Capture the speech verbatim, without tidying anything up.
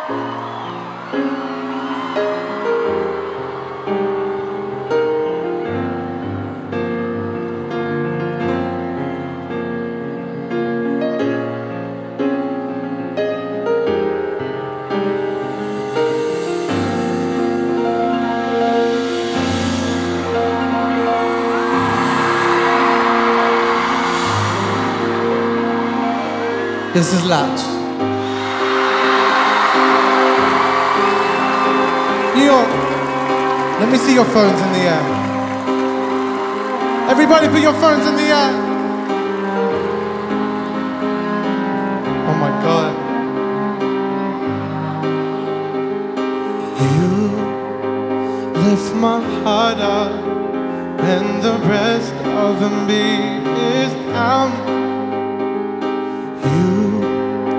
This is Latch. New York, let me see your phones in the air. Everybody put your phones in the air. Oh my God. You lift my heart up and the rest of me is down.